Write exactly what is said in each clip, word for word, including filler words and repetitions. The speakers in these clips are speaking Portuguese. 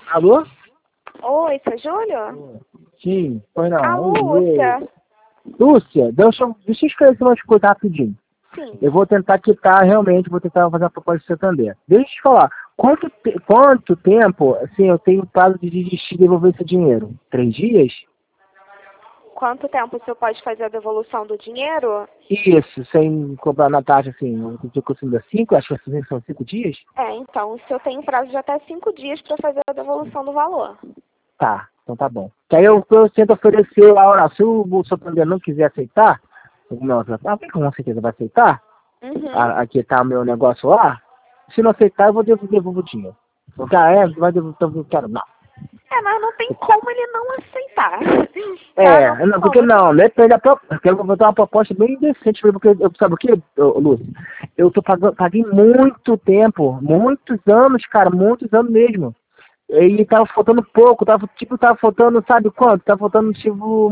Alô? Oi, seu Júlio? Sim, foi não. A Lúcia. Lúcia, deixa, eu- deixa eu esclarecer umas coisas rapidinho. Sim. Eu vou tentar quitar realmente, vou tentar fazer a proposta do Santander. Deixa eu te falar, quanto, te- quanto tempo, assim, eu tenho prazo de desistir e devolver esse dinheiro? Três dias? Quanto tempo o senhor pode fazer a devolução do dinheiro? Isso, sem cobrar na taxa, assim, eu estou conseguindo cinco, acho que assim, são cinco dias? É, então o senhor tem um prazo de até cinco dias para fazer a devolução do valor. Tá, então tá bom. Que aí eu, eu tento oferecer lá, olha, se o Santander não quiser aceitar, o meu, ah, com certeza vai aceitar, Uhum. a- aqui tá o meu negócio lá, se não aceitar, eu vou devolver devolvo o dinheiro. Porque, ah, é, vai devolver, então eu não quero, não. É, mas não tem como ele não aceitar. Tá? Não É, tem não, porque como. não, depende da proposta. Eu quero botar uma proposta bem decente, porque eu, sabe o que, Lúcio? Eu tô pagando, paguei muito tempo, muitos anos, cara, muitos anos mesmo. E tava faltando pouco, tava, tipo, tava faltando, sabe quanto? Tava faltando, tipo,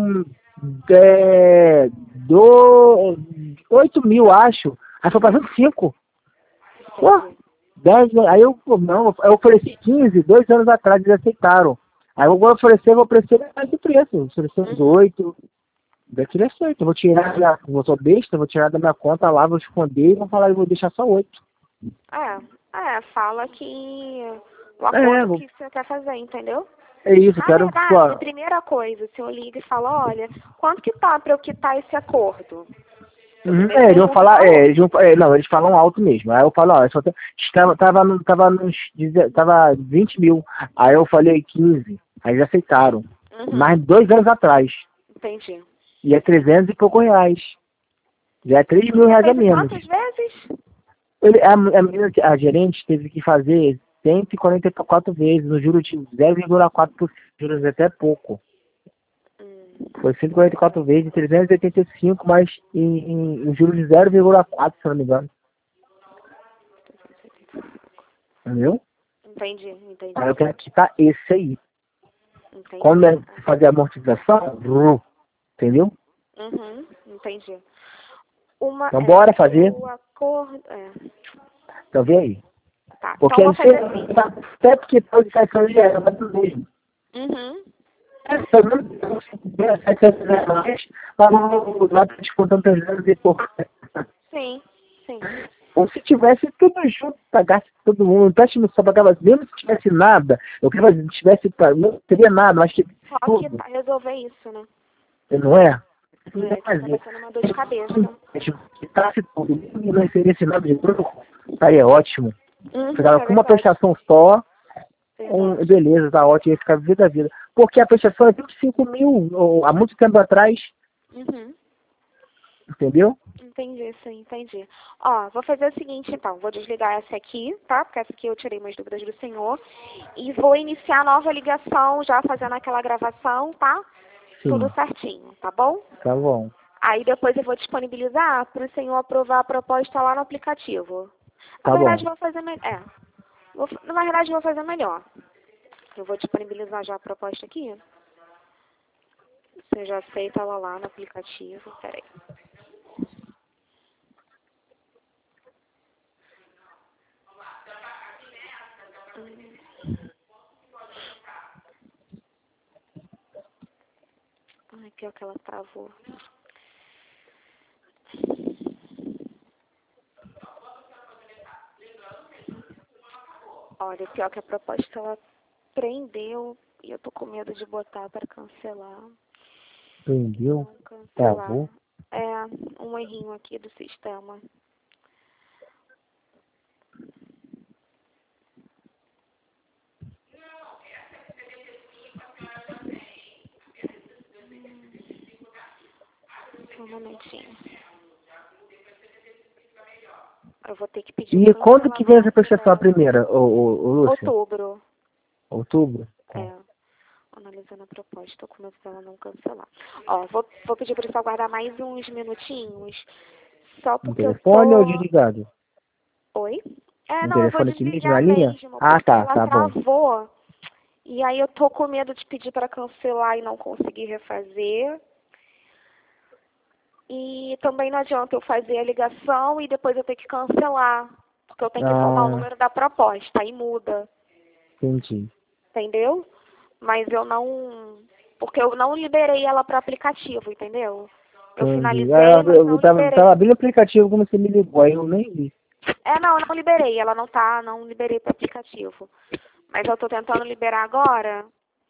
é, do, oito mil, acho. Aí foi pagando cinco. Pô, Entendi. dez, aí eu, pô, não, eu ofereci quinze, dois anos atrás, eles aceitaram. Aí eu vou oferecer, vou oferecer mais do preço, vou oferecer uns Uhum. oito, daqui é certo. Eu vou tirar, da- eu sou besta, vou tirar da minha conta lá, vou esconder e vou falar, eu vou deixar só oito. É, é, fala que o É, acordo vou, que você quer fazer, entendeu? é isso, eu Na quero, pô, verdade, a primeira coisa, o senhor liga e fala, olha, quanto que tá para eu quitar esse acordo? Eu uhum, primeiro é, eles vão pergunto o falar, é, valor. eles vão, é, não, eles falam alto mesmo. Aí eu falo, ó, eu só tenho, estava, tava, no, tava nos, deze- tava vinte mil. Aí eu falei quinze. Aí eles aceitaram. Uhum. Mais dois anos atrás. Entendi. E é trezentos e pouco reais. Já é três mil Já reais a fez menos. quantas vezes? Ele, a, a, menina que- a gerente teve que fazer cento e quarenta e quatro vezes, no juro de zero vírgula quatro por cento, juros até pouco. Hum, Foi cento e quarenta e quatro vezes, trezentos e oitenta e cinco, mas em, em, em juros de zero vírgula quatro, se eu não me engano. Entendeu? entendi, entendi. Aí eu quero quitar esse aí. Quando Entendi. é fazer a amortização, vru, entendeu? Uhum, entendi. Uma, Então é, bora porque fazer. o acordo, é, Então vê aí. tá, então Porque vou aí você, fazer assim. até porque pode sair só de era, mas tudo mesmo. Uhum, É, pelo menos setecentos reais mais, mas não vai descontando trezentos e pouco. sim, sim. Ou se tivesse tudo junto, pagasse todo mundo, o empréstimo só pagava, mesmo se tivesse nada, eu queria fazer, se tivesse, pra- não teria nada, mas tivesse Só que tudo, tá resolver isso, né? não é? Eu ia É, que tava fazer. sendo uma dor de cabeça. Se tasse tudo, e não recebesse nada de grupo, estaria ótimo. Uhum, Ficava é com uma verdade. prestação só, um, Verdade. beleza, tá ótimo, ia ficar vida a vida. Porque a prestação é vinte e cinco mil, ou, há muito tempo atrás, Uhum. entendeu? Entendi, sim, entendi. Ó, vou fazer o seguinte, então. Vou desligar essa aqui, tá? Porque essa aqui eu tirei umas dúvidas do senhor. E vou iniciar a nova ligação, já fazendo aquela gravação, tá? Tudo Sim, certinho, tá bom? tá bom. Aí depois eu vou disponibilizar para o senhor aprovar a proposta lá no aplicativo. Na Tá verdade, bom. vou fazer melhor. É. Vou, na verdade, vou fazer melhor. Eu vou disponibilizar já a proposta aqui. Você já aceita ela lá no aplicativo. Peraí. Ai, pior que ela travou. Olha, pior que a proposta ela prendeu e eu tô com medo de botar para cancelar. Entendeu? Não cancelar. Travou. É um errinho aqui do sistema. Só um momentinho. Eu vou ter que pedir o E quando que vem essa cancelamento prestação a dela. primeira, ô, ô, ô Lúcia? Outubro. Outubro? Tá. É. Analisando a proposta, tô com medo dela não cancelar. Ó, vou, vou pedir para você aguardar mais uns minutinhos. Só No porque eu telefone ou tô... desligado? Oi? É, No não, eu vou telefone aqui mesmo, na desligar linha? mesmo, Ah, porque tá, ela tá bom. travou. E aí eu tô com medo de pedir para cancelar e não conseguir refazer. E também não adianta eu fazer a ligação e depois eu ter que cancelar. Porque eu tenho que informar o Ah, número da proposta, aí muda. entendi. entendeu? Mas eu não... Porque eu não liberei ela para aplicativo, entendeu? Eu Entendi. finalizei, Ah, mas eu, não eu tava, liberei. tava abrindo o aplicativo como você me ligou, aí eu nem vi. É, não, eu não liberei. Ela não tá, não liberei para aplicativo. Mas eu tô tentando liberar agora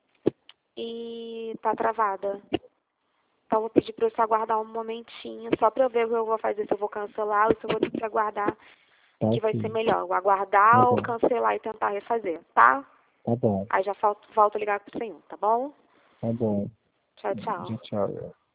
e tá travada. Então, vou pedir para você aguardar um momentinho, só para eu ver o que eu vou fazer, se eu vou cancelar ou se eu vou ter que aguardar, Tá que vai sim. ser melhor. Eu Tá aguardar ou bom. cancelar e tentar refazer, tá? Tá bom. Aí já volto, volto a ligar pro senhor, tá bom? Tá bom. Tchau, tchau. Tchau, tchau.